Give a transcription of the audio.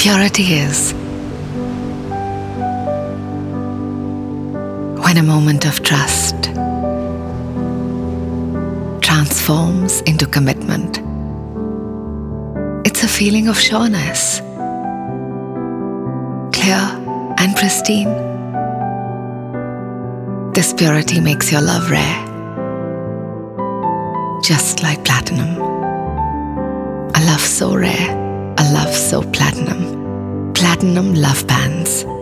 Purity is when a moment of trust transforms into commitment. It's a feeling of sureness, clear and pristine. This purity makes your love rare, just like platinum. A love so rare, a love so platinum. Platinum Love Bands.